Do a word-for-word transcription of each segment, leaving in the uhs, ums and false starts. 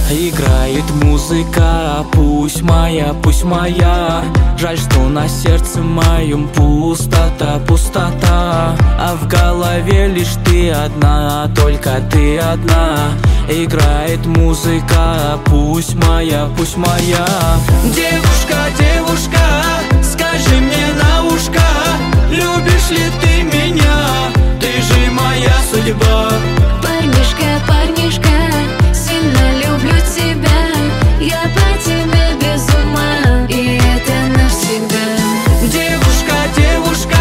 Играет музыка, пусть моя, пусть моя. Жаль, что на сердце моем пустота, пустота. А в голове лишь ты одна, только ты одна. Играет музыка, пусть моя, пусть моя. Девушка, девушка, скажи мне на ушко, любишь ли ты меня? Ты же моя судьба. Парнишка, парнишка, сильно люблю тебя. Я по тебе без ума, и это навсегда. Девушка, девушка,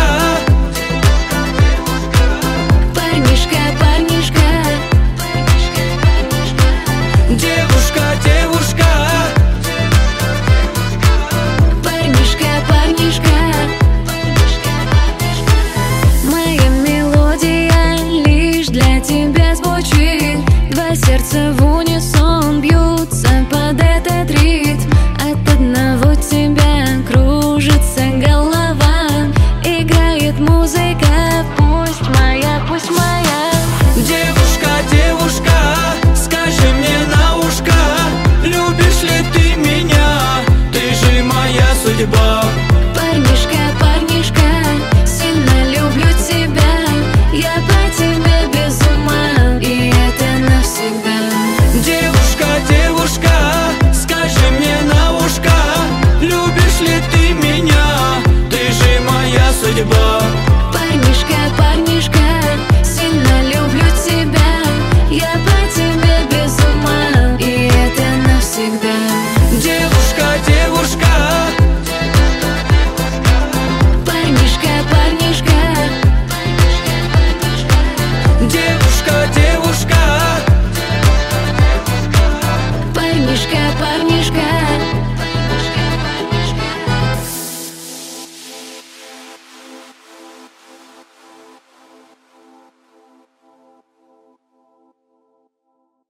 парнишка, парнишка, девушка, девушка, парнишка, парнишка. Моя мелодия лишь для тебя звучит. Два сердца в унисон бьются под этот ритм. От одного тебя кружится голова. Играет музыка, пусть моя, пусть моя. девушка, девушка, скажи мне на ушко, любишь ли ты меня? Ты же моя судьба. Парнишка, парнишка, сильно люблю тебя. Я по тебе без ума, и это навсегда. Девушка, девушка, скажи мне на ушко, любишь ли ты меня? Ты же моя судьба.